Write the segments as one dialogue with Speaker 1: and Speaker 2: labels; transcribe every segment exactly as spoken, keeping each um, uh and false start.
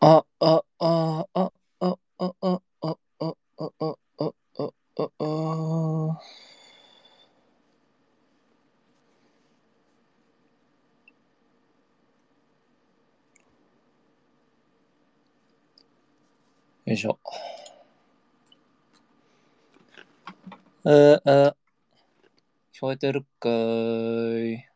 Speaker 1: あ、あ、あ、あ、あ、あ、あ、あ、あ、あ、あ、あ、あ、あ、あ、よいしょ。えー、えー、聞こえてるかーい。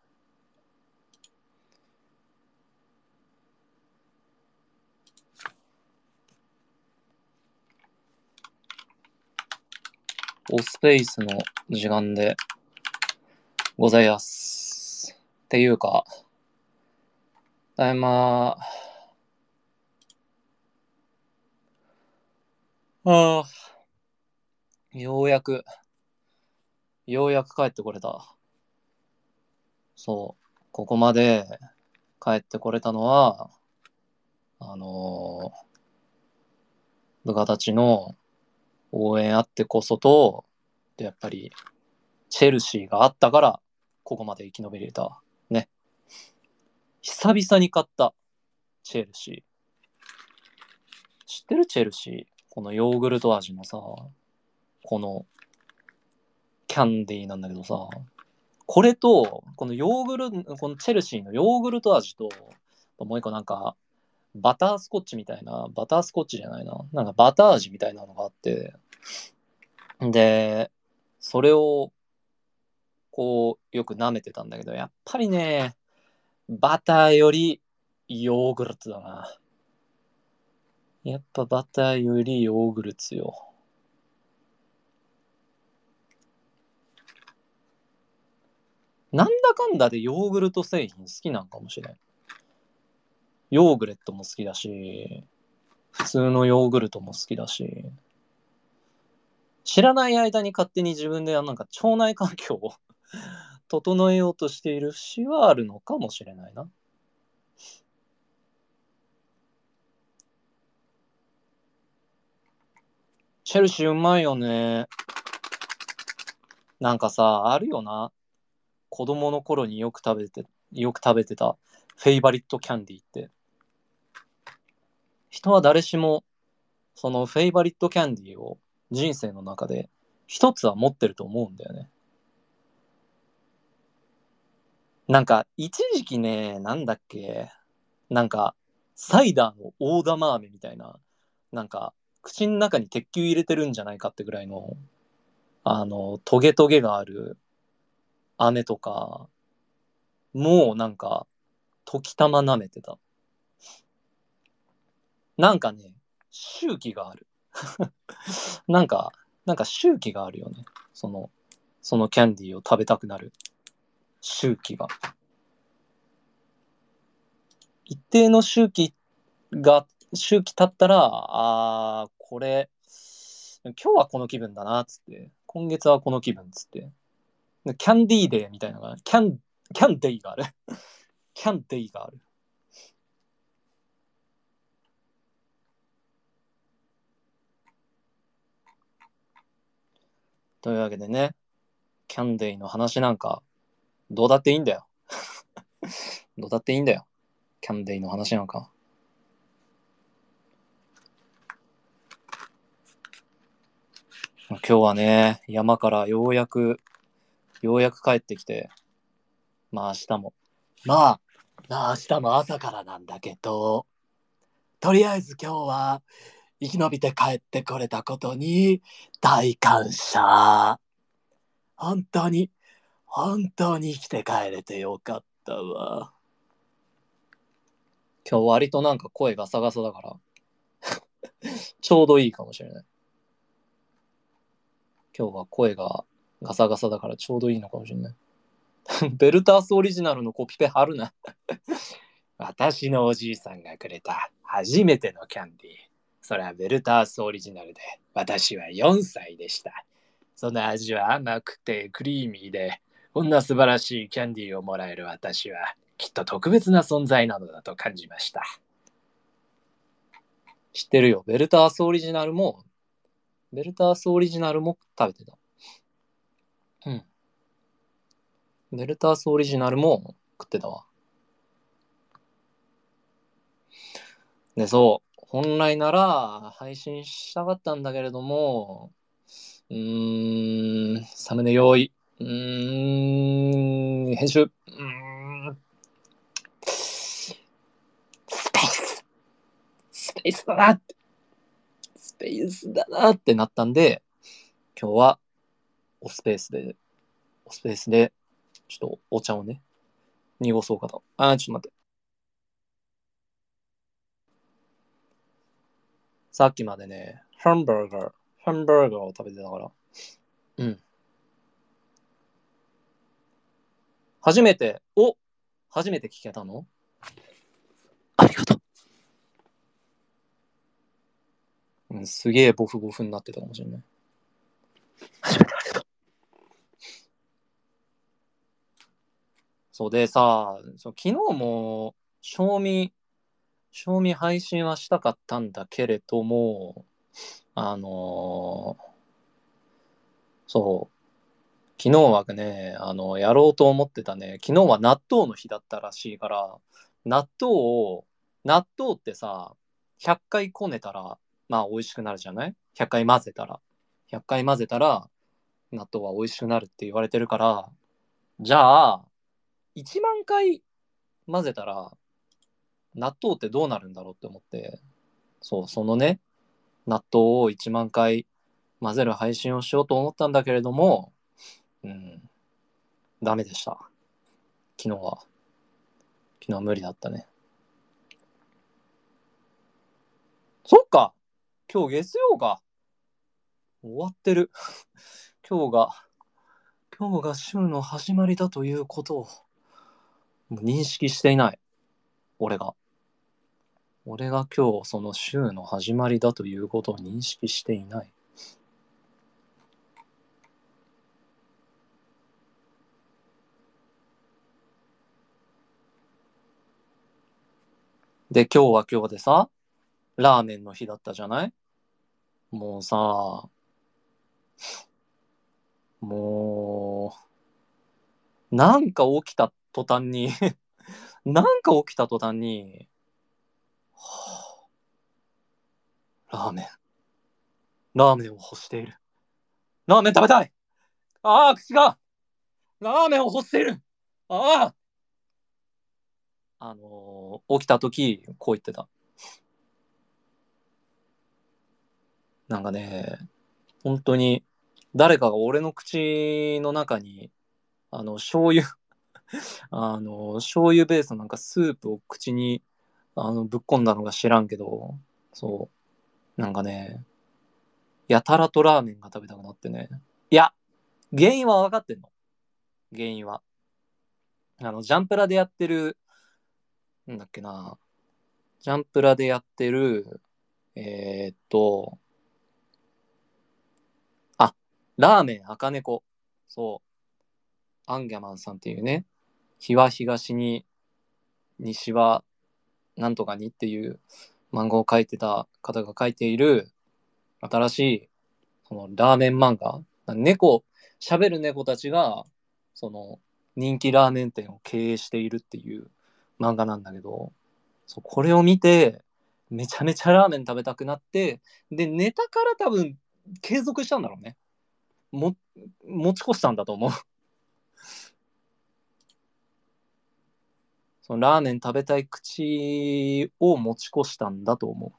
Speaker 1: オスペースの時間でございます。っていうか、ただいま、あー、ようやく、ようやく帰ってこれた。そう、ここまで帰ってこれたのは、あのー部下たちの応援あってこそと、でやっぱり、チェルシーがあったから、ここまで生き延びれた。ね。久々に買った、チェルシー。知ってるチェルシー？このヨーグルト味のさ、このキャンディーなんだけどさ、これと、このヨーグルト、このチェルシーのヨーグルト味と、もう一個なんか、バタースコッチみたいな、バタースコッチじゃないな、なんかバター味みたいなのがあって、で、それを、こう、よく舐めてたんだけど、やっぱりね、バターよりヨーグルトだな。やっぱバターよりヨーグルトよ。なんだかんだでヨーグルト製品好きなんかもしれん。ヨーグレットも好きだし、普通のヨーグルトも好きだし、知らない間に勝手に自分でなんか腸内環境を整えようとしている節はあるのかもしれないな。チェルシーうまいよね。なんかさ、あるよな。子供の頃によく食べて、よく食べてたフェイバリットキャンディーって。人は誰しもそのフェイバリットキャンディーを人生の中で一つは持ってると思うんだよね。なんか一時期ね、なんだっけ、なんかサイダーの大玉飴みたいな、なんか口の中に鉄球入れてるんじゃないかってぐらいの、あの、トゲトゲがある飴とか、もうなんか時たま舐めてた。なんかね、周期がある。なんか、なんか周期があるよね。その、そのキャンディーを食べたくなる周期が。一定の周期が、周期経ったら、あー、これ、今日はこの気分だな、つって。今月はこの気分、つって。キャンディーデーみたいなのが、キャン、キャンデイがある。キャンデイがある。というわけでね、キャンデイの話なんか、どうだっていいんだよ。どうだっていいんだよ。キャンデイの話なんか。今日はね、山からようやく、ようやく帰ってきて、まあ明日も。まあ、まあ明日も朝からなんだけど、とりあえず今日は生き延びて帰ってこれたことに大感謝。本当に、本当に生きて帰れてよかったわ。今日割となんか声ガサガサだから、ちょうどいいかもしれない。今日は声がガサガサだからちょうどいいのかもしれない。ベルタースオリジナルのコピペ貼るな。私のおじいさんがくれた初めてのキャンディー。それはベルタースオリジナルで、私はよんさいでした。その味は甘くてクリーミーで、こんな素晴らしいキャンディーをもらえる私は、きっと特別な存在なのだと感じました。知ってるよ。ベルタースオリジナルも、ベルタースオリジナルも食べてた。うん。ベルタースオリジナルも食ってたわ。で、そう。 本来なら配信したかったんだけれども、うーん、サムネ用意、うーん、編集、うーん、スペース、スペースだなって、スペースだなってなったんで、今日はおスペースで、おスペースで、ちょっとお茶をね、濁そうかと。あー、ちょっと待って。さっきまでね、ハンバーガー、ハンバーガーを食べてたから。うん。初めて、お初めて聞けたの？ありがとう。うん、すげえボフボフになってたかもしれない。初めてありがとう。そうでさ、そう昨日も、賞味、賞味配信はしたかったんだけれども、あのーそう、昨日はね、あの、やろうと思ってたね、昨日は納豆の日だったらしいから、納豆を、納豆ってさ、ひゃっかいこねたら、まあ美味しくなるじゃない？ ひゃっ 回混ぜたら。ひゃっかい混ぜたら、納豆は美味しくなるって言われてるから、じゃあ、いちまん回混ぜたら、納豆ってどうなるんだろうって思って、そう、そのね、納豆をいちまん回混ぜる配信をしようと思ったんだけれども、うん、ダメでした。昨日は。昨日は無理だったね。そっか、今日月曜か。終わってる。今日が、今日が週の始まりだということを認識していない。俺が。俺が今日その週の始まりだということを認識していない。で、今日は今日でさ、ラーメンの日だったじゃない？もうさ、もう、なんか起きた途端になんか起きた途端に、はあ、ラーメン、ラーメンを欲している。ラーメン食べたい。ああ、口が、ラーメンを欲している。ああ、あのー起きた時、こう言ってた。なんかね、本当に、誰かが俺の口の中に、あの、醤油あの、醤油ベースのなんかスープを口に、あの、ぶっ込んだのが知らんけど、そう、なんかね、やたらとラーメンが食べたくなってね。いや、原因は分かってんの。原因は。あの、ジャンプラでやってる、なんだっけな、ジャンプラでやってる、えーっと、あ、ラーメン赤猫。そう、アンギャマンさんっていうね、日は東に、西はなんとかにっていう漫画を描いてた方が描いている新しいそのラーメン漫画、猫、喋る猫たちがその人気ラーメン店を経営しているっていう漫画なんだけど、そうこれを見てめちゃめちゃラーメン食べたくなって、でネタから多分継続したんだろうね。も持ち越したんだと思う。そのラーメン食べたい口を持ち越したんだと思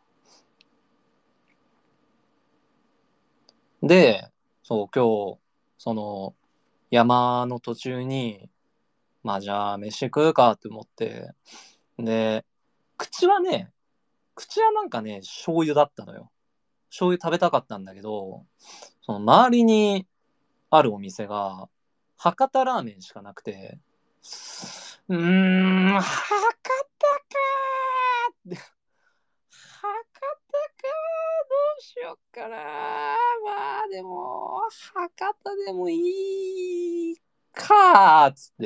Speaker 1: う。で、そう今日その山の途中に、まあじゃあ飯食うかって思って、で、口はね、口はなんかね、醤油だったのよ。醤油食べたかったんだけど、その周りにあるお店が、博多ラーメンしかなくて、うーん、博多かーって、博多かーどうしよっかなー。まあでも、博多でもいいかーっつって、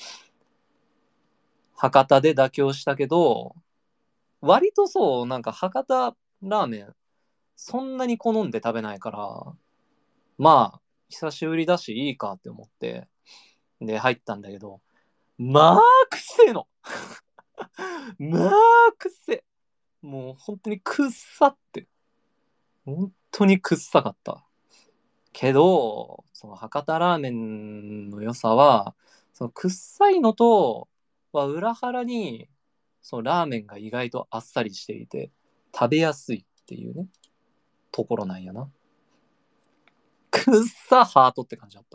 Speaker 1: 博多で妥協したけど、割とそう、なんか博多ラーメン、そんなに好んで食べないから、まあ、久しぶりだしいいかって思って、で、入ったんだけど、まあ、くせえのまあ、くせえもう本当にくっさって。本当にくっさかった。けど、その博多ラーメンの良さは、そのくっさいのとは裏腹に、そのラーメンが意外とあっさりしていて、食べやすいっていうね、ところなんやな。くっさハートって感じだった。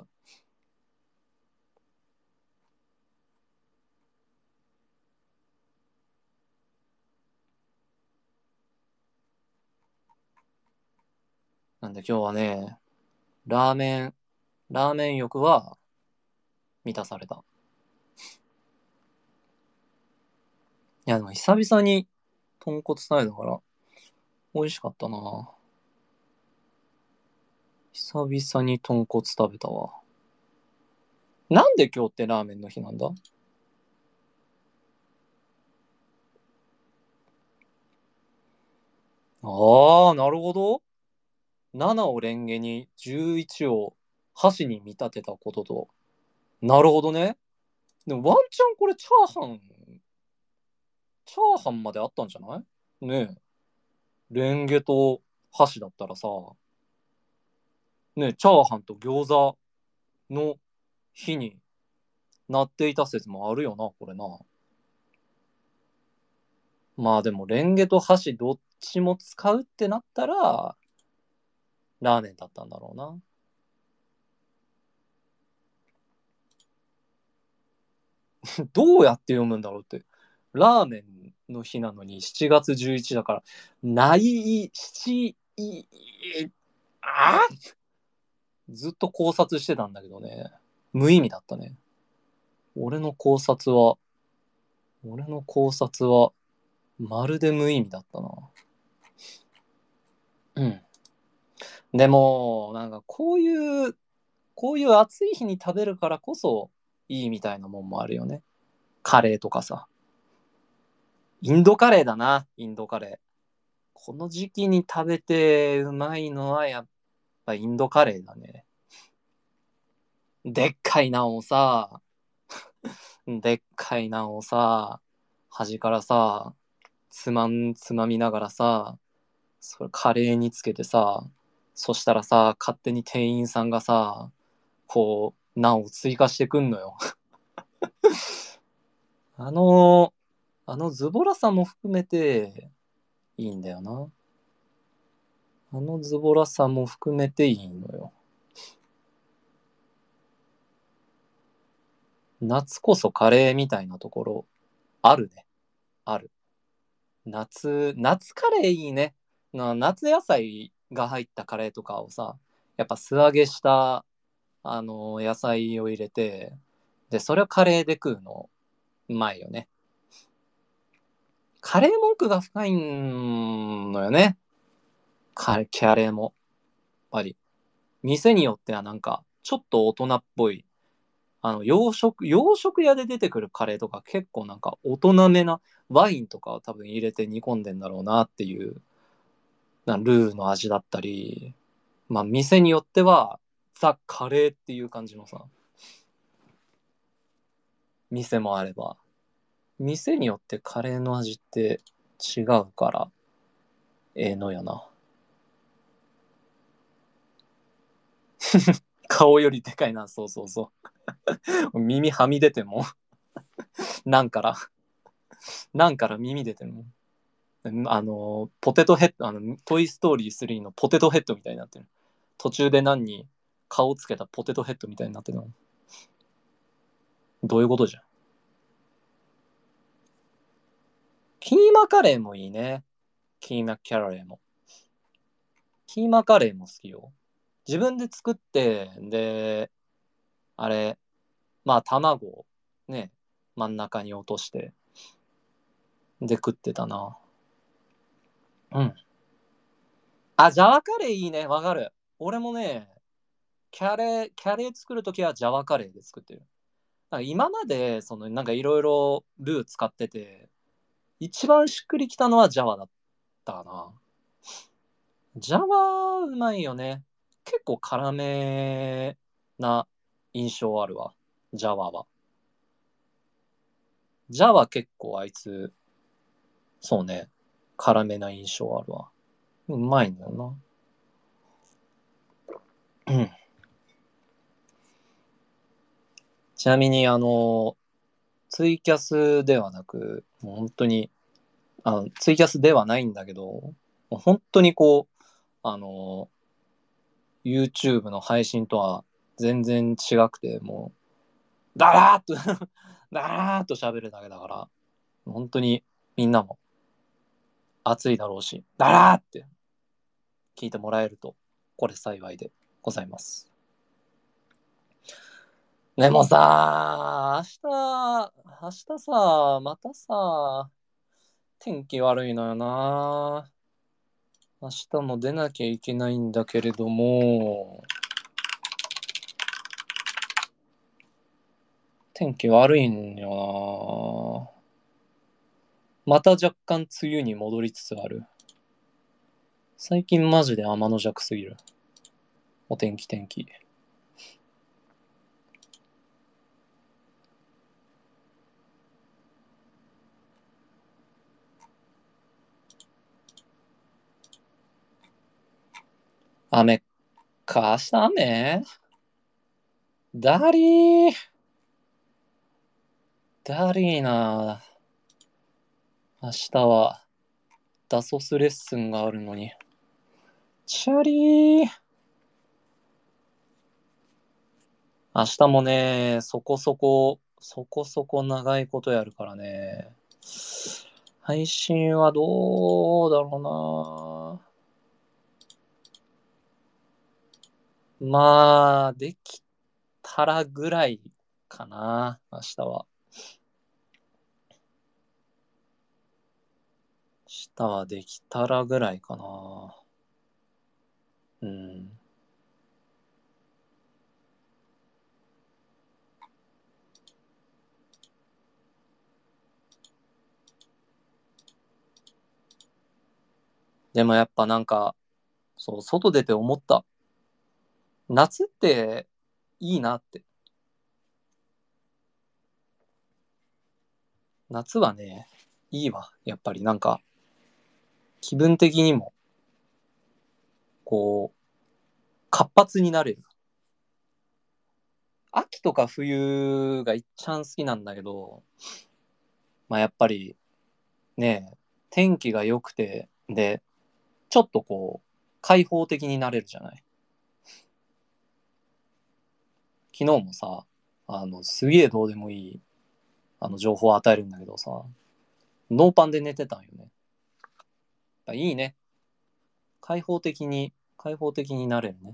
Speaker 1: なんで今日はね、ラーメン、ラーメン欲は満たされた。いや、でも久々に豚骨スタイルだから美味しかったな。久々に豚骨食べたわ。なんで今日ってラーメンの日なんだ？ああ、なるほど。ななをレンゲにじゅういちを箸に見立てたことと。なるほどね。でもワンチャンこれチャーハン、チャーハンまであったんじゃないね？え。レンゲと箸だったらさ、ねえ、チャーハンと餃子の日になっていた説もあるよな、これな。まあでもレンゲと箸どっちも使うってなったら、ラーメンだったんだろうな。どうやって読むんだろうって。ラーメンの日なのにしちがつじゅういちだから、ないし、い、あずっと考察してたんだけどね。無意味だったね。俺の考察は、俺の考察は、まるで無意味だったな。うん。でも、なんかこういう、こういう暑い日に食べるからこそいいみたいなもんもあるよね。カレーとかさ。インドカレーだな、インドカレー。この時期に食べてうまいのはやっぱインドカレーだね。でっかいナンをさ、でっかいナンをさ、端からさ、つまん、つまみながらさ、それカレーにつけてさ、そしたらさ、勝手に店員さんがさ、こう、ナンを追加してくんのよ。あの、あのズボラさも含めていいんだよな。あのズボラさも含めていいのよ。夏こそカレーみたいなところ、あるね。ある。夏、夏カレーいいね。な夏野菜が入ったカレーとかをさ、やっぱ素揚げした、あの野菜を入れて、で、それをカレーで食うの、うまいよね。カレーも奥が深いのよね。カレー、キャレーも。やっぱり。店によってはなんか、ちょっと大人っぽい。あの、洋食、洋食屋で出てくるカレーとか結構なんか大人めなワインとかを多分入れて煮込んでんだろうなっていう、なルーの味だったり、まあ店によってはザ・カレーっていう感じのさ、店もあれば、店によってカレーの味って違うから、ええのよな。顔よりでかいな、そうそうそう。耳はみ出ても、なんから、なんから耳出ても。あの、ポテトヘッド、あの、トイ・ストーリースリーのポテトヘッドみたいになってる。途中で何に顔つけたポテトヘッドみたいになってるの。どういうことじゃん。キーマカレーもいいね。キーマカレーも。キーマカレーも好きよ。自分で作って、で、あれ、まあ卵をね、真ん中に落として、で食ってたな。うん。あ、ジャワカレーいいね。わかる。俺もね、キャレー、キャレー作るときはジャワカレーで作ってる。なんか今まで、その、なんかいろいろルー使ってて、一番しっくりきたのはジャワだったかな。ジャワうまいよね。結構辛めな印象あるわ。ジャワは。ジャワ結構あいつ、そうね。 辛めな印象あるわ。うまいんだよな。うん。ちなみに、あの、ツイキャスではなく、もう本当に、あの、ツイキャスではないんだけど、もう本当にこう、あの、YouTube の配信とは全然違くて、もう、だらーっとだらーっと喋るだけだから、本当にみんなも熱いだろうし、だらーって聞いてもらえると、これ幸いでございます。でもさ、明日、明日さ、またさ、天気悪いのよな。明日も出なきゃいけないんだけれども、天気悪いんよな。また若干梅雨に戻りつつある。最近マジで天の弱すぎる。お天気天気。雨か、明日雨だりー。だりーな。明日はダソスレッスンがあるのに。チャリー。明日もね、そこそこ、そこそこ長いことやるからね。配信はどうだろうな。まあ、できたらぐらいかな、明日は。明日はできたらぐらいかな。うん。でもやっぱなんか、そう、外出て思った。夏っていいなって。夏はね、いいわ。やっぱりなんか、気分的にも、こう、活発になれる。秋とか冬が一番好きなんだけど、まあやっぱりね、天気が良くて、で、ちょっとこう、開放的になれるじゃない。昨日もさ、あの、すげえどうでもいい、あの、情報を与えるんだけどさ、ノーパンで寝てたんよね。いいね。開放的に、開放的になれるね。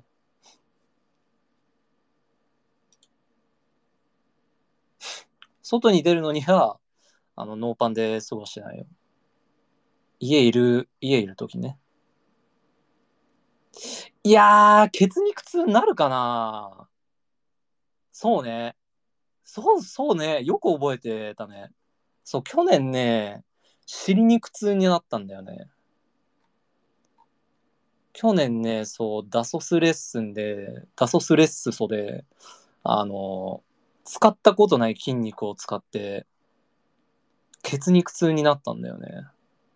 Speaker 1: 外に出るのには、あの、ノーパンで過ごしてないよ。家いる、家いるときね。いやー、血肉痛になるかな。そうね。そう、そうね。よく覚えてたね。そう、去年ね、尻肉痛になったんだよね。去年ね、そう、ダソスレッスンで、ダソスレッスソで、あの、使ったことない筋肉を使って、血肉痛になったんだよね。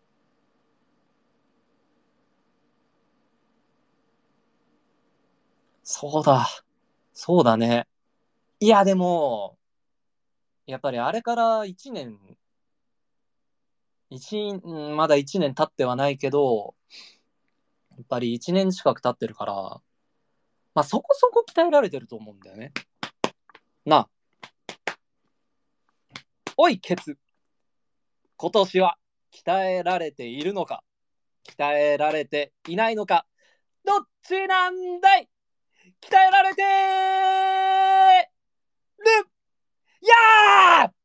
Speaker 1: そうだ。そうだね。いや、でも、やっぱりあれからいちねん、一、まだいちねん経ってはないけど、やっぱりいちねん近く経ってるから、まあそこそこ鍛えられてると思うんだよね。なあ、おい、ケツ。今年は鍛えられているのか、鍛えられていないのか、どっちなんだい。鍛えられてる。やー。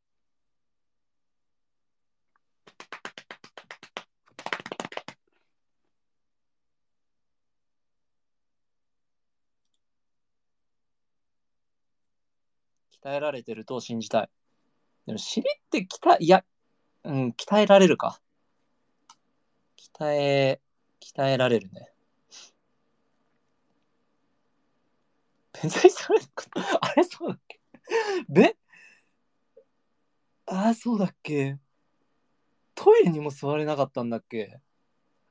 Speaker 1: 鍛えられてると信じたい。でも尻って鍛え、いや、うん、鍛えられるか。鍛え、鍛えられるね。弁済されるか。あれそうだっけ。べああ、そうだっけ。トイレにも座れなかったんだっけ。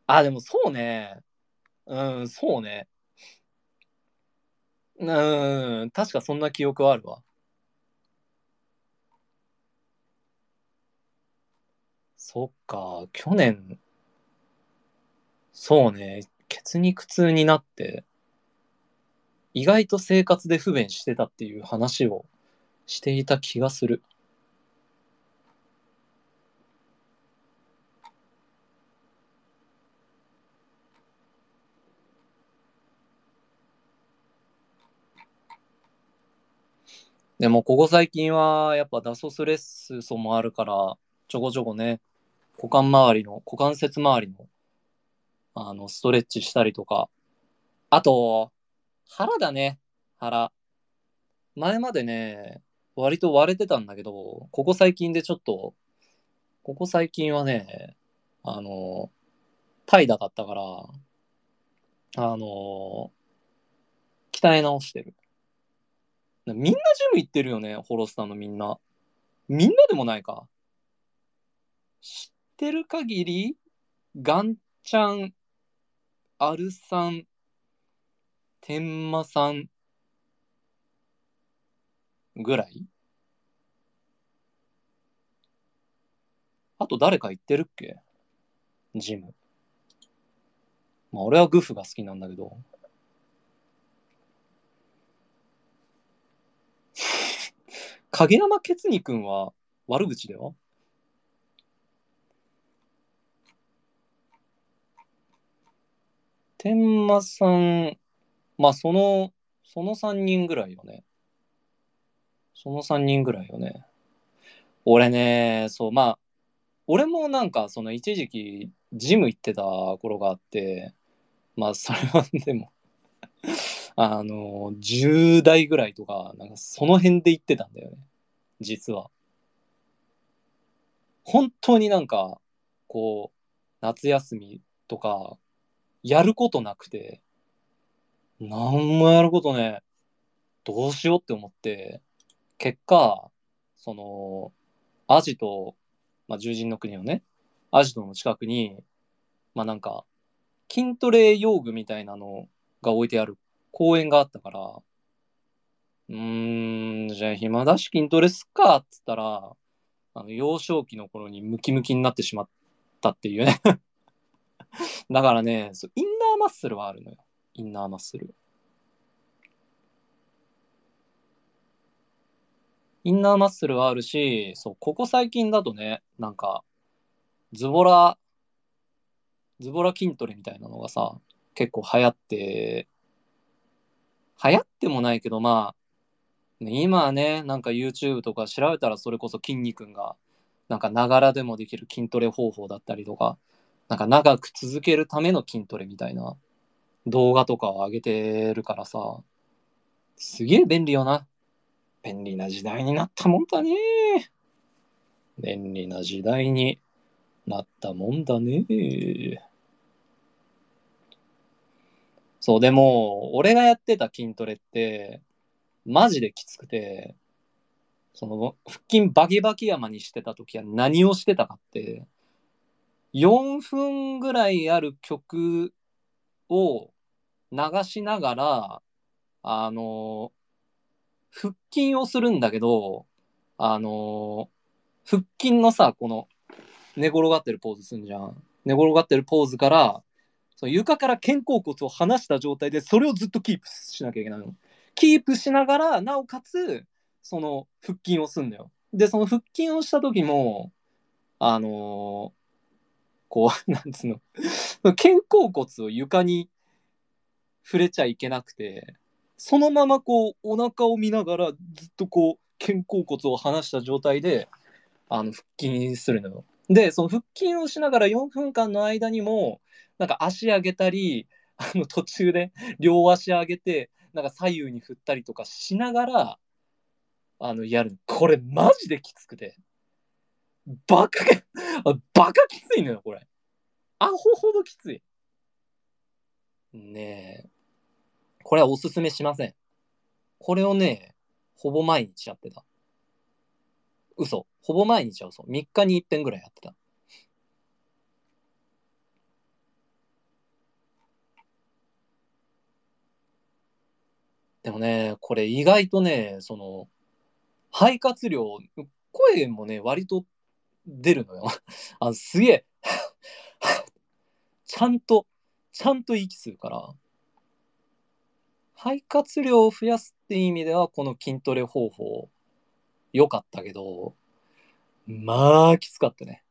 Speaker 1: あ、でもそうね。うん、そうね。うん、確かそんな記憶はあるわ。そっか、去年、そうね、血肉痛になって、意外と生活で不便してたっていう話をしていた気がする。でも、ここ最近は、やっぱダソスレッソもあるから、ちょこちょこね、股間周りの、股関節周りの、あの、ストレッチしたりとか。あと、腹だね、腹。前までね、割と割れてたんだけど、ここ最近でちょっと、ここ最近はね、あの、怠惰だったから、あの、鍛え直してる。みんなジム行ってるよね、ホロスターのみんな。みんなでもないか。知ってる限り、ガンちゃん、アルさん、天馬さんぐらい。あと誰か行ってるっけ、ジム。まあ俺はグフが好きなんだけど。影山ケツニ君は悪口では。天馬さん、まあその、そのさんにんぐらいよね。そのさんにんぐらいよね。俺ね、そう、まあ、俺もなんかその一時期ジム行ってた頃があって、まあそれはでも、あの、じゅう代ぐらいとか、なんかその辺で行ってたんだよね。実は。本当になんか、こう、夏休みとか、やることなくて、なんもやることね、どうしようって思って、結果、その、アジト、まあ、獣人の国のね、アジトの近くに、まあなんか、筋トレ用具みたいなのが置いてある公園があったから、うーん、じゃあ暇だし筋トレすっかっつったら、あの幼少期の頃にムキムキになってしまったっていうね。だからね、そうインナーマッスルはあるのよ。インナーマッスル。インナーマッスルはあるし、そう、ここ最近だとね、なんか、ズボラ、ズボラ筋トレみたいなのがさ、結構流行って、流行ってもないけど、まあ、ね、今はね、なんか YouTube とか調べたらそれこそ筋肉が、なんかながらでもできる筋トレ方法だったりとか、なんか長く続けるための筋トレみたいな動画とかを上げてるからさ、すげえ便利よな。便利な時代になったもんだね。便利な時代になったもんだね。そう、でも、俺がやってた筋トレって、マジできつくて、その、腹筋バキバキ山にしてた時は何をしてたかって、よんぷんぐらいある曲を流しながら、あの、腹筋をするんだけど、あの、腹筋のさ、この寝転がってるポーズすんじゃん。寝転がってるポーズから、その床から肩甲骨を離した状態で、それをずっとキープしなきゃいけないの。キープしながら、なおかつ、その腹筋をすんだよ。で、その腹筋をした時も、あのーこう、なんつうの、肩甲骨を床に触れちゃいけなくて、そのままこう、お腹を見ながら、ずっとこう、肩甲骨を離した状態で、あの、腹筋するのよ。で、その腹筋をしながらよんぷんかんの間にも、なんか足上げたり、あの、途中で両足上げて、なんか左右に振ったりとかしながら、あの、やる。これマジできつくて。バカが、バカきついのよ、これ。アホほどきつい。ねえ。これはおすすめしません。これをね、ほぼ毎日やってた。嘘。ほぼ毎日は嘘。みっかにいっぺんぐらいやってた。 でもね、これ意外とね、その、肺活量、声もね、割と出るのよ。あ、すげえ。ちゃんと、ちゃんと息するから。肺活量を増やすって意味では、この筋トレ方法、良かったけど、まあ、きつかったね。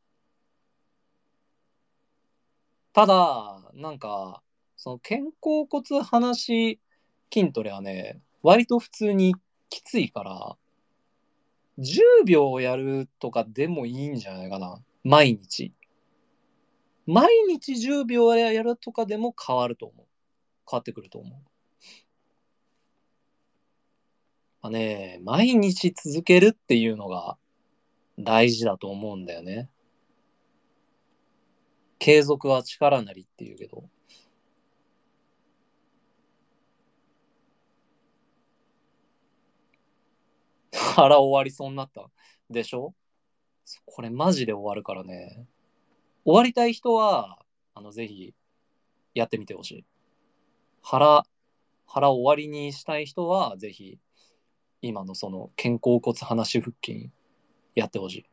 Speaker 1: ただ、なんか、その肩甲骨離し筋トレはね、割と普通にきついから、じゅうびょうやるとかでもいいんじゃないかな。毎日。毎日じゅうびょうやるとかでも変わると思う。変わってくると思う。まあね、毎日続けるっていうのが大事だと思うんだよね。継続は力なりっていうけど。腹終わりそうになったでしょ。これマジで終わるからね。終わりたい人は、あの、ぜひやってみてほしい。腹、腹終わりにしたい人は、ぜひ、今のその肩甲骨離し腹筋やってほしい。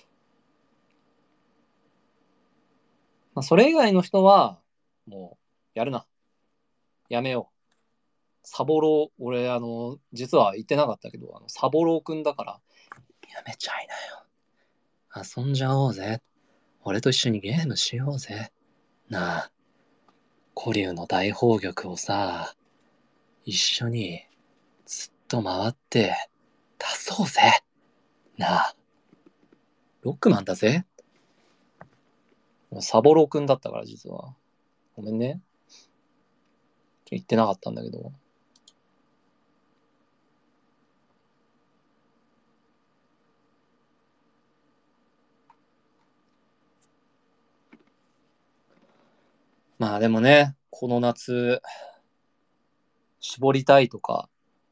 Speaker 1: まあ、それ以外の人は、もう、やるな。やめよう。サボろう、俺、あの、実は言ってなかったけど、あのサボろうくんだから、やめちゃいなよ。遊んじゃおうぜ。俺と一緒にゲームしようぜ。なあ、古竜の大宝玉をさ、一緒にずっと回って出そうぜ。なあ、ロックマンだぜ。サボろうくんだったから、実は。ごめんね。言ってなかったんだけど。まあでもね、この夏、絞りたいとか、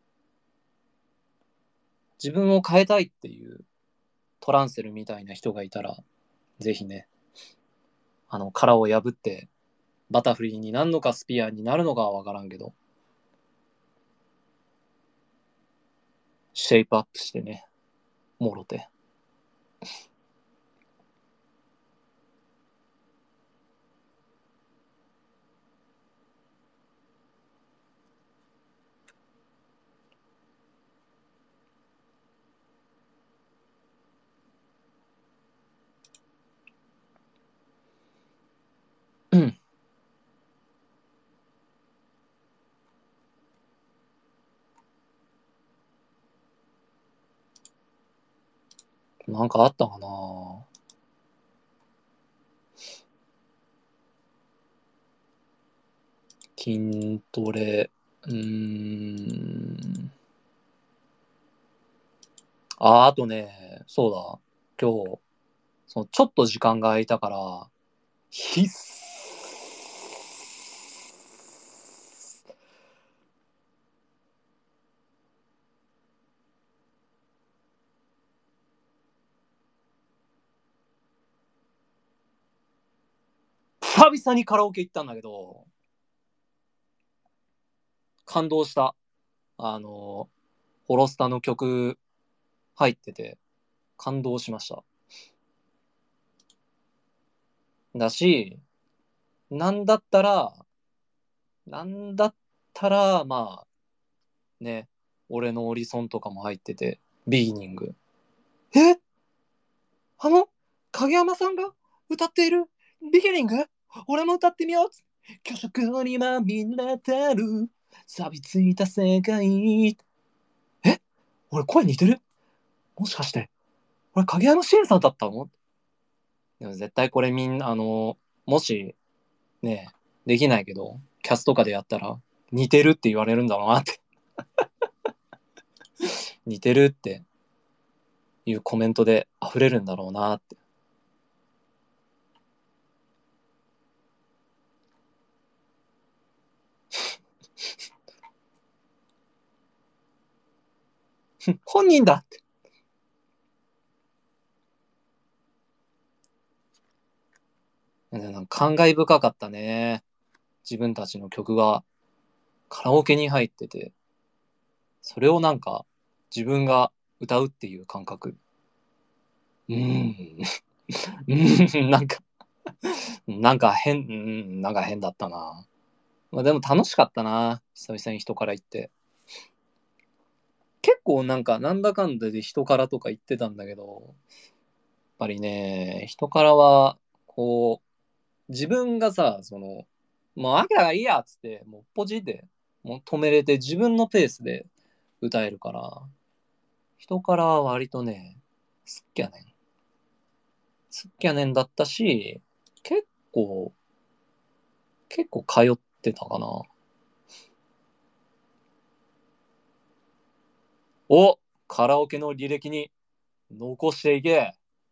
Speaker 1: 自分を変えたいっていうトランセルみたいな人がいたら、ぜひね、あの、殻を破って、バタフリーになるのかスピアになるのかはわからんけど、シェイプアップしてね、もろて。うん。なんかあったかな。筋トレ、うーん。あ、あとね、そうだ。今日、そのちょっと時間が空いたから、必須。久々にカラオケ行ったんだけど、感動した。あの、ホロスタの曲入ってて、感動しました。だし、なんだったら、なんだったら、まあ、ね、俺のオリソンとかも入ってて、ビギニング。え、あの、影山さんが歌っているビギニング、俺も歌ってみよう。虚色にまみれてる錆びついた世界。え、俺声似てる、もしかして、俺影山シエンさんだったの。でも絶対これみんな、あの、もし、ね、できないけど、キャスとかでやったら、似てるって言われるんだろうなって。似てるっていうコメントで溢れるんだろうなって。本人だって。なんか感慨深かったね。自分たちの曲がカラオケに入ってて、 それをなんか自分が歌うっていう感覚。うーん。うーん、なんか、なんか変、うーん、なんか変だったな。まあでも楽しかったな。久々に人から言って。結構なんかなんだかんだで人からとか言ってたんだけど、やっぱりね、人からは、こう、自分がさ、その、もう秋田がいいやっつって、もうポジで、もう止めれて自分のペースで歌えるから、人からは割とね、すっきゃねん。すっきゃねんだったし、結構、結構通ってたかな。お、カラオケの履歴に残していけ。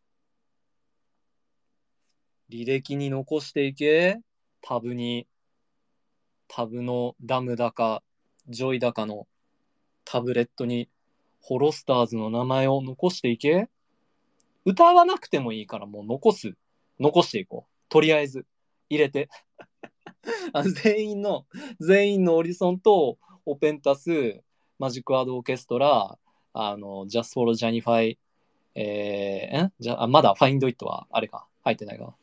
Speaker 1: 履歴に残していけ。タブに、タブのダムだか、ジョイだかのタブレットに、ホロスターズの名前を残していけ。歌わなくてもいいからもう残す。残していこう。とりあえず、入れて。あの全員の、全員のオリソンと、オペンタス、マジックワードオーケストラ、あの、ジャスフォロジャニファイ、えー、んじゃあ、まだファインドイットは、あれか、入ってないか。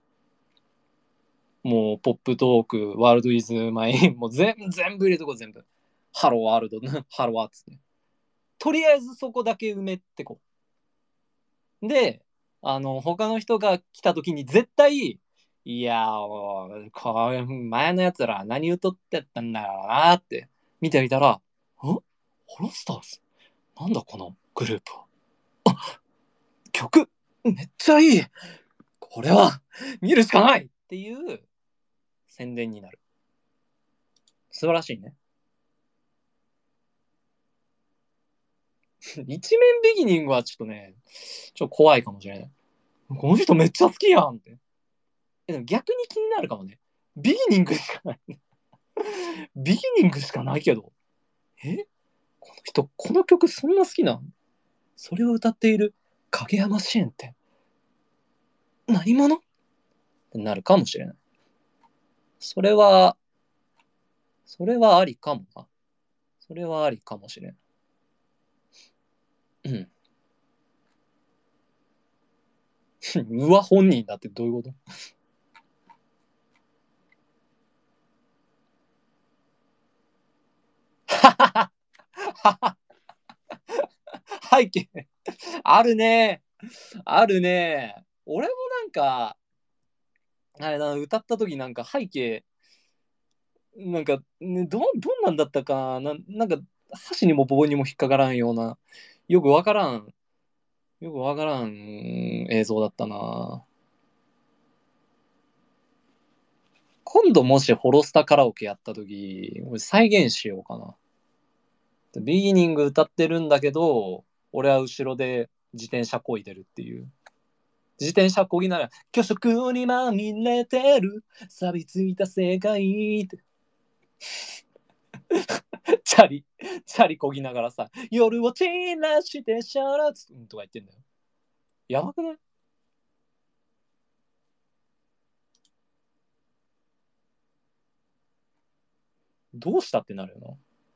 Speaker 1: もう、ポップトーク、ワールドイズマイン、もう全全部入れとこう、全部。ハローワールド、ハローワーツね。とりあえずそこだけ埋めてこう。で、あの、他の人が来た時に絶対、いやー、こう前のやつら何歌ってったんだろうなって、見てみたら、んホロスターズなんだこのグループは。あ、曲めっちゃいい、これは見るしかないっていう宣伝になる。素晴らしいね。一面ビギニングはちょっとね、ちょっと怖いかもしれない。この人めっちゃ好きやんって。えでも逆に気になるかもね。ビギニングしかない。ビギニングしかないけど。えこの人、この曲そんな好きなん？それを歌っている影山支援って何者ってなるかもしれない。それは、それはありかもな。それはありかもしれん。うん。うわ、本人だってどういうこと？背景あるね。あるね。俺もなんか、あれな、歌った時なんか背景、なんか、ね、ど、どんなんだったかな、なんか、箸にも棒にも引っかからんような、よくわからん、よくわからん映像だったな。今度もしホロスタカラオケやった時、俺再現しようかな。ビギニング歌ってるんだけど、俺は後ろで自転車こいでるっていう。自転車こぎながら、虚飾にまみれてる、錆びついた世界って、チャリ、チャリこぎながらさ、夜を散らしてシャラツとか言ってんだよ。やばくない？どうしたってなるよな。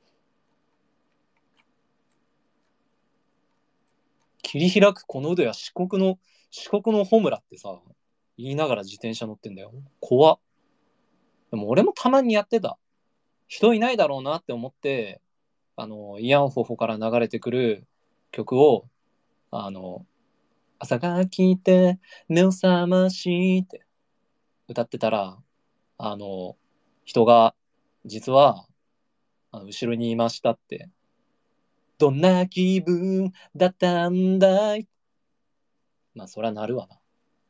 Speaker 1: 切り開くこの腕は四国の、四国のホムラってさ、言いながら自転車乗ってんだよ。怖っ。でも俺もたまにやってた。人いないだろうなって思って、あの、イヤンホホから流れてくる曲を、あの、朝が来て目を覚まして歌ってたら、あの、人が、実は、あの後ろにいましたって、どんな気分だったんだい。まあ、そりゃなるわな。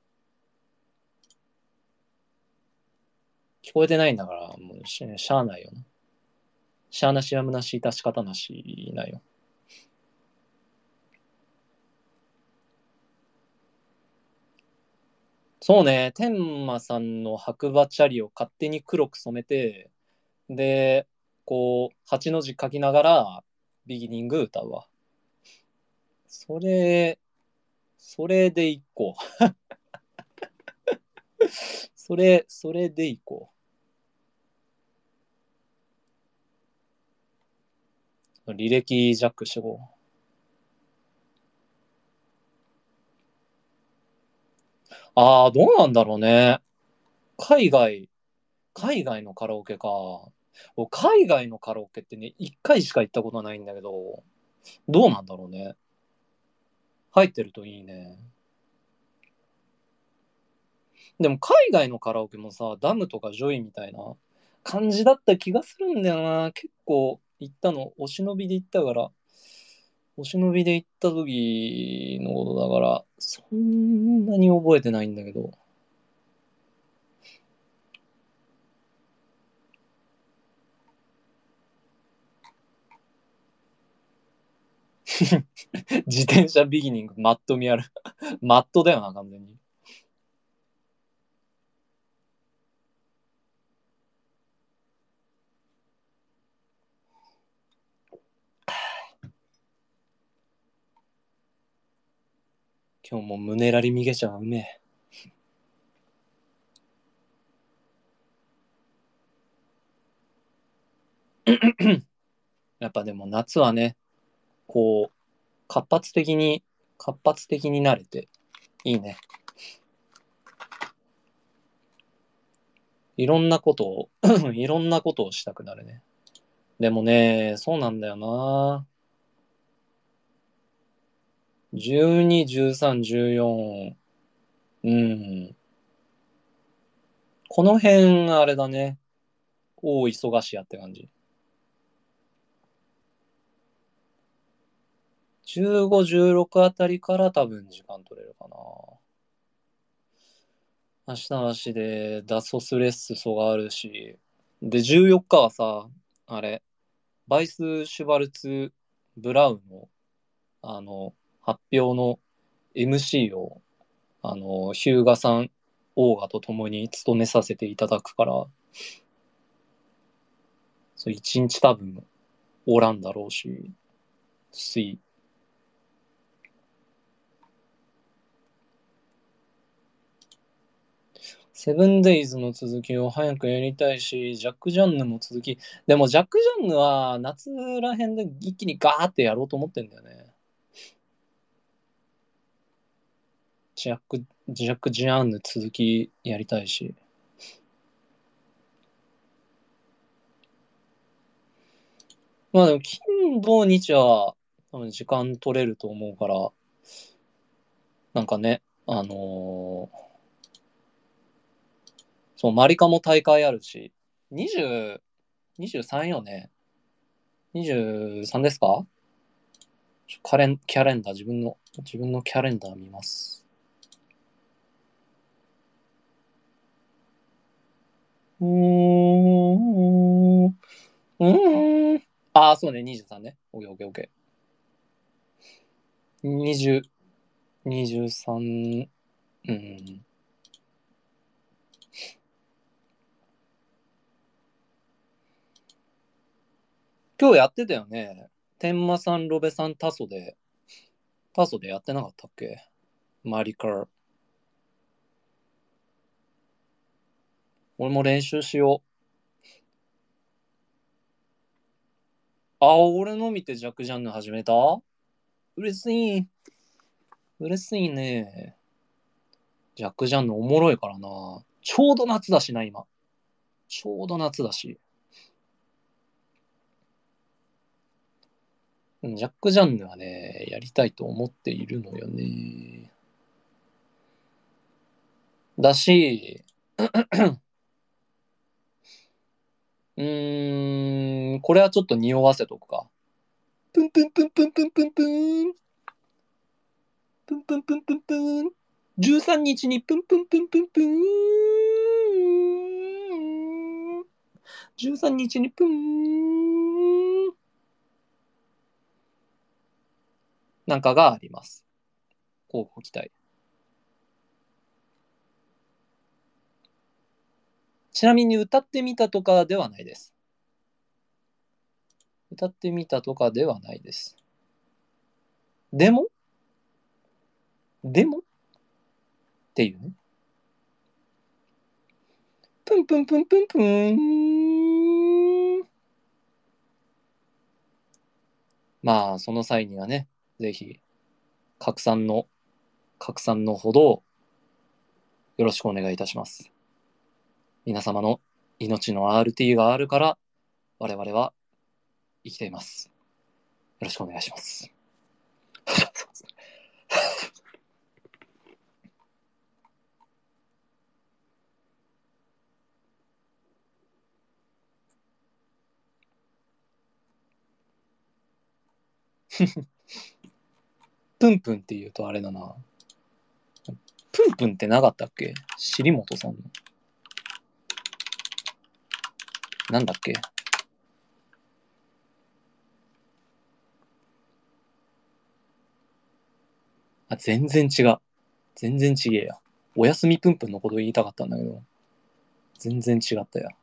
Speaker 1: 聞こえてないんだから、もうし、しゃあないよな。しゃあなしやむなし、致し方なしなよ。そうね、天馬さんの白馬チャリを勝手に黒く染めて、で、こう、八の字書きながら、ビギニング歌うわ。それ、それでいこう。それ、それでいこう。 履歴ジャックしてこう。ああ、どうなんだろうね。海外、海外のカラオケか。海外のカラオケってね、一回しか行ったことないんだけど、どうなんだろうね。入ってるといいね。でも海外のカラオケもさ、ダムとかジョイみたいな感じだった気がするんだよな。結構行ったの、お忍びで行ったから、お忍びで行った時のことだから、そんなに覚えてないんだけど。自転車ビギニング、マット見ある。マットだよな、完全に。今日も胸ラリミゲシャがうめえ。やっぱでも夏はね、こう、活発的に、活発的になれて、いいね。いろんなことを、いろんなことをしたくなるね。でもね、そうなんだよな。じゅうに、じゅうさん、じゅうよん。うん。この辺、あれだね。大忙しやって感じ。じゅうご、じゅうろくあたりから多分時間取れるかな。明日は明日でダソスレッスソがあるし。で、じゅうよっかはさ、あれ、バイス・シュバルツ・ブラウンの、あの、発表の エムシー を、あの、ヒューガさん、オーガと共に務めさせていただくから、そう、一日多分おらんだろうし、し、セブンデイズの続きを早くやりたいし、ジャック・ジャンヌも続き、でもジャック・ジャンヌは夏らへんで一気にガーってやろうと思ってんだよね。ジャック、ジャック・ジャンヌ続きやりたいし。まあでも、金、土、日は多分時間取れると思うから、なんかね、あのーそう、マリカも大会あるし、にじゅう、にじゅうさんよね。にじゅうさんですか？カレン、キャレンダー、自分の、自分のキャレンダー見ます。うーん、うーん。ああ、そうね、にじゅうさんね。オッケーオッケーオッケー。にじゅう、にじゅうさん、うん。今日やってたよね。天満さん、ロベさん、タソで、タソでやってなかったっけ？マリカー。俺も練習しよう。あ、俺の見てジャック・ジャンヌ始めた？嬉しい。嬉しいね。ジャック・ジャンヌおもろいからな。ちょうど夏だしな、今。ちょうど夏だし。ジャック・ジャンヌはね、やりたいと思っているのよね。だし、うーん、これはちょっと匂わせとくか。プンプンプンプンプンプンプン。プンプンプンプンプン。じゅうさんにちにプンプンプンプンプン。じゅうさんにちにプン。なんかがあります。こうご期待。ちなみに歌ってみたとかではないです。歌ってみたとかではないです。でもでもっていうね。プンプンプンプンプン。 まあ、その際にはね、ぜひ、拡散の、拡散のほど、よろしくお願いいたします。皆様の命の アールティー があるから、我々は生きています。よろしくお願いします。プンプンって言うとあれだな。プンプンってなかったっけ？尻本さんの。なんだっけ？あ、全然違う。全然違えや。おやすみぷんぷんのこと言いたかったんだけど、全然違ったや。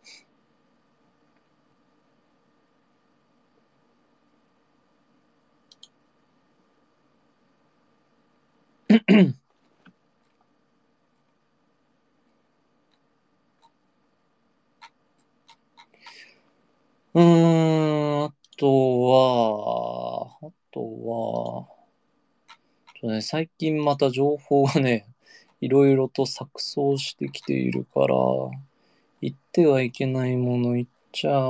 Speaker 1: うーん、あとは、あとは、ちょね、最近また情報がね、いろいろと錯綜してきているから、言ってはいけないもの言っちゃ、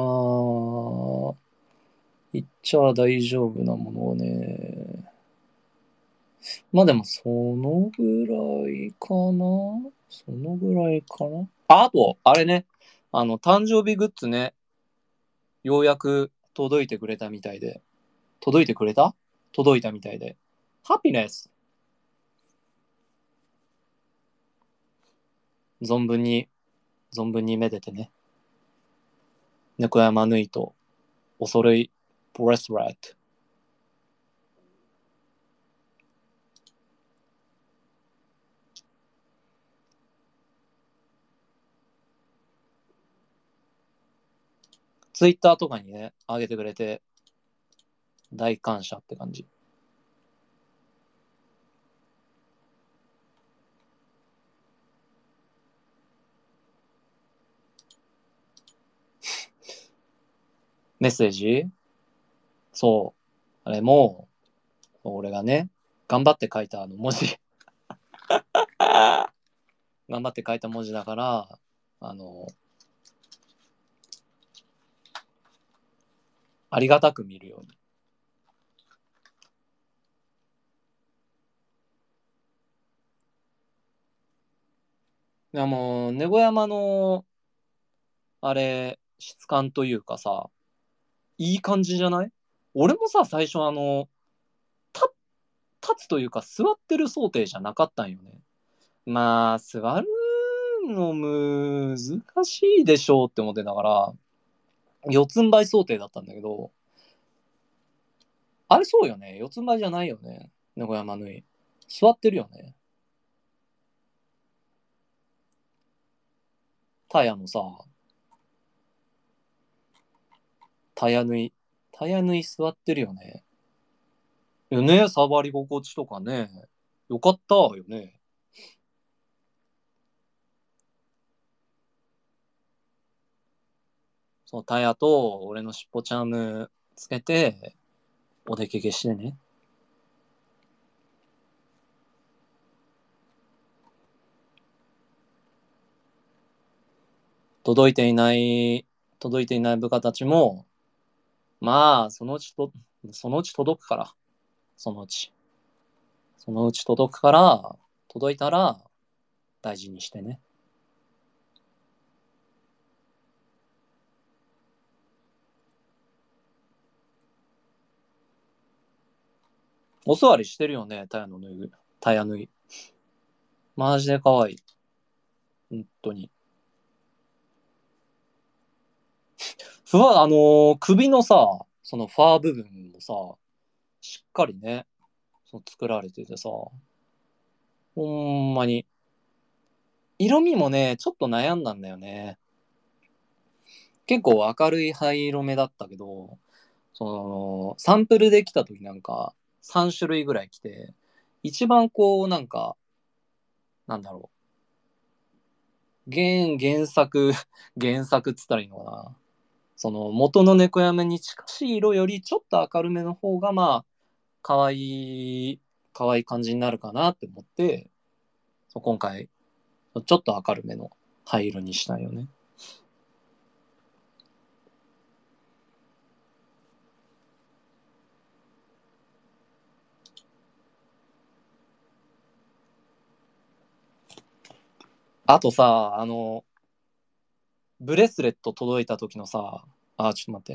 Speaker 1: 言っちゃ大丈夫なものをね、まあでもそのぐらいかなそのぐらいかなあ、あと、あれね、あの、誕生日グッズね、ようやく届いてくれたみたいで、届いてくれた届いたみたいで。ハピネス存分に、存分にめでてね。猫山縫いとお揃いブレスレット。ツイッターとかにね、あげてくれて、大感謝って感じ。メッセージそう。あれも、俺がね、頑張って書いたあの文字。頑張って書いた文字だから、あの、ありがたく見るように。いやもう、猫山の、あれ、質感というかさ、いい感じじゃない？俺もさ、最初あの、立立つというか座ってる想定じゃなかったんよね。まあ、座るの難しいでしょうって思ってたから、四つん這い想定だったんだけど、あれそうよね。四つん這いじゃないよね。猫山縫い。座ってるよね。タヤのさ、タヤ縫い。タヤ縫い座ってるよね。よね、触り心地とかね。よかったよね。そのタヤと俺のしっぽチャームつけて、お出かけしてね。届いていない、届いていない部下たちも、まあ、そのうちと、そのうち届くから。そのうち。そのうち届くから、届いたら大事にしてね。お座りしてるよね、タヤの縫い。タヤ縫い。マジで可愛い。本当に。ふわ、あのー首のさ、そのファー部分もさ、しっかりね、その作られててさ、ほんまに。色味もね、ちょっと悩んだんだよね。結構明るい灰色目だったけど、その、サンプルで来た時なんか、さん種類ぐらい来て、一番こう、なんか、なんだろう。原、原作、原作っつったらいいのかな。 その元の猫山に近しい色よりちょっと明るめの方がまあ可愛い可愛い感じになるかなって思って、そう今回ちょっと明るめの灰色にしたいよね。あとさ、あのブレスレット届いた時のさ、あ、ちょっと待って。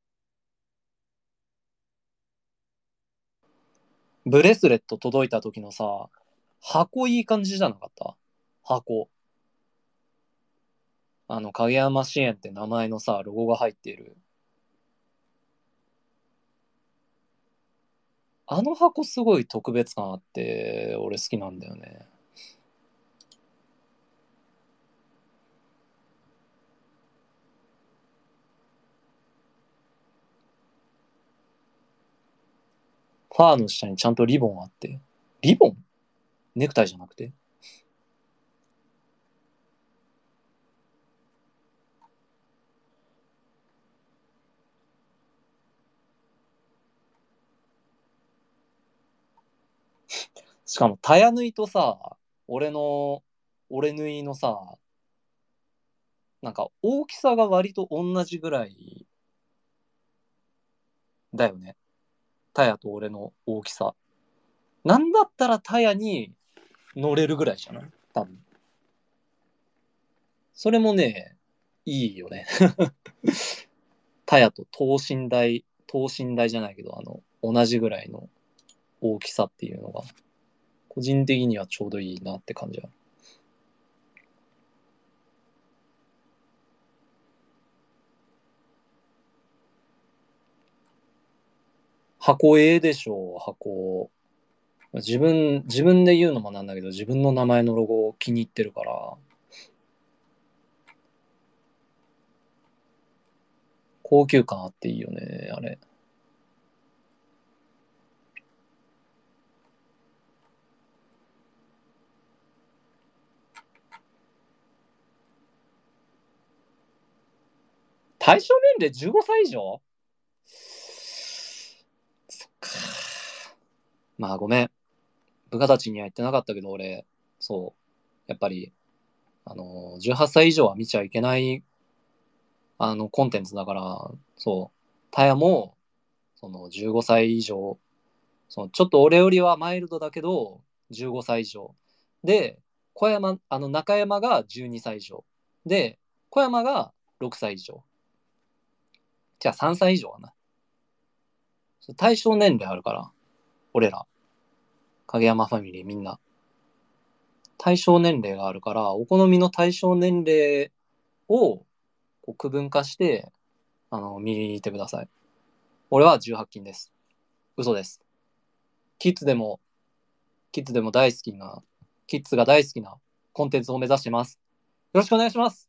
Speaker 1: ブレスレット届いた時のさ、箱いい感じじゃなかった？箱。あの、影山支援って名前のさ、ロゴが入っている。あの箱すごい特別感あって、俺好きなんだよね。ファーの下にちゃんとリボンあって。リボン？ネクタイじゃなくて？しかも、タヤ縫いとさ、俺の、俺縫いのさ、なんか大きさが割と同じぐらいだよね。タヤと俺の大きさ。なんだったらタヤに乗れるぐらいじゃない？多分。それもね、いいよね。タヤと等身大、等身大じゃないけど、あの、同じぐらいの大きさっていうのが、個人的にはちょうどいいなって感じは。箱ええでしょう、箱。自分、自分で言うのもなんだけど、自分の名前のロゴ気に入ってるから、高級感あっていいよね、あれ。対象年齢じゅうごさい以上？そっか。まあごめん。部下たちには言ってなかったけど、俺、そう、やっぱり、あの、じゅうはっさい以上は見ちゃいけない、あの、コンテンツだから、そう、タヤも、その、じゅうごさい以上、その、ちょっと俺よりはマイルドだけど、じゅうごさい以上。で、小山、あの、中山がじゅうにさい以上。で、小山がろくさい以上。じゃあさんさい以上かな。対象年齢あるから、俺ら、影山ファミリーみんな。対象年齢があるから、お好みの対象年齢をこう区分化して、あの、見てください。俺はじゅうはっきんです。嘘です。キッズでも、キッズでも大好きな、キッズが大好きなコンテンツを目指してます。よろしくお願いします。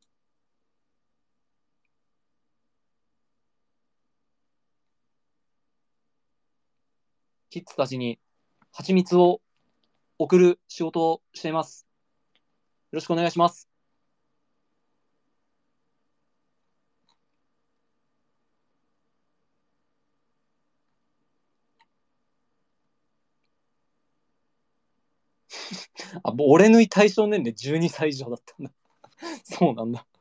Speaker 1: キッズたちに蜂蜜を送る仕事をしています。よろしくお願いします。あ、もう俺の対象年齢じゅうにさい以上だったんだ。そうなんだ。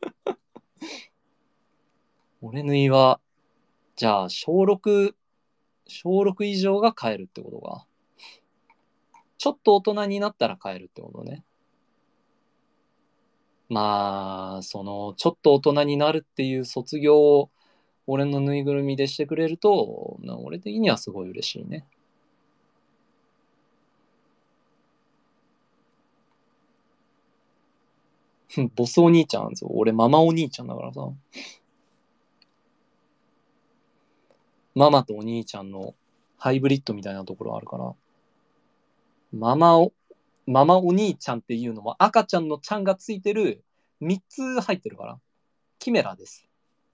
Speaker 1: 俺のいは、じゃあ、小ろく、小ろく以上が買えるってことか。ちょっと大人になったら買えるってことね。まあ、その、ちょっと大人になるっていう卒業を俺のぬいぐるみでしてくれると、な俺的にはすごい嬉しいね。ボスお兄ちゃんなんですよ。俺ママお兄ちゃんだからさ。ママとお兄ちゃんのハイブリッドみたいなところあるから。ママお、ママお兄ちゃんっていうのも赤ちゃんのちゃんがついてるみっつ入ってるから。キメラです。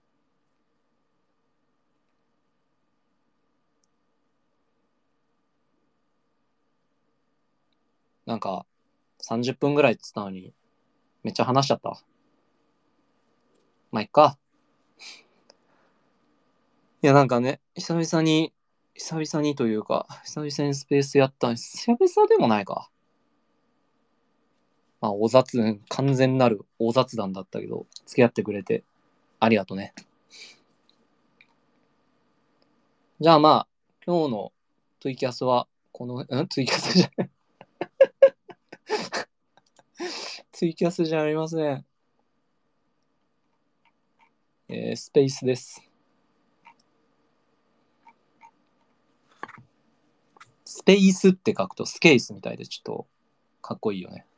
Speaker 1: なんかさんじゅっぷんぐらいっつったのにめっちゃ話しちゃった。まあ、いっか。 いや、なんかね、久々に、久々にというか、久々にスペースやったんです。久々でもないか。まあ、お雑、完全なるお雑談だったけど、付き合ってくれてありがとね。じゃあまあ、今日のツイキャスは、この、んツイキャスじゃない。ツイキャスじゃありません。えー、スペースです。スペースって書くとスケースみたいでちょっとかっこいいよね。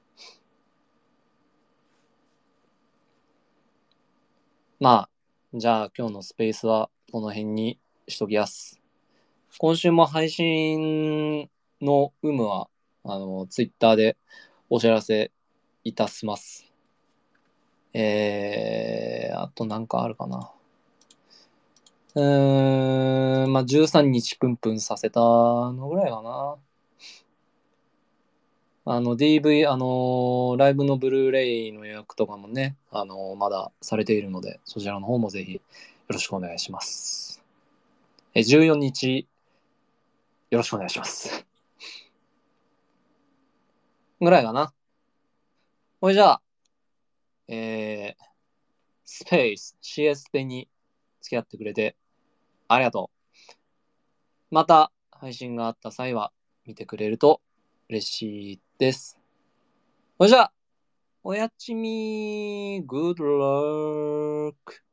Speaker 1: まあ、じゃあ今日のスペースはこの辺にしときやす。今週も配信の有無は、あの、ツイッターでお知らせいたします。えー、あとなんかあるかな。うーん、まあ、じゅうさんにちプンプンさせたのぐらいかな。あの、ディーブイ、あのーライブのブルーレイの予約とかもね、あのーまだされているので、そちらの方もぜひよろしくお願いします。え、じゅうよっかよろしくお願いします。ぐらいかな。これじゃあ、えー、スペース、シーエス ペに付き合ってくれてありがとう。また配信があった際は見てくれると嬉しいです。それじゃあ、おやちみ、グッドラック。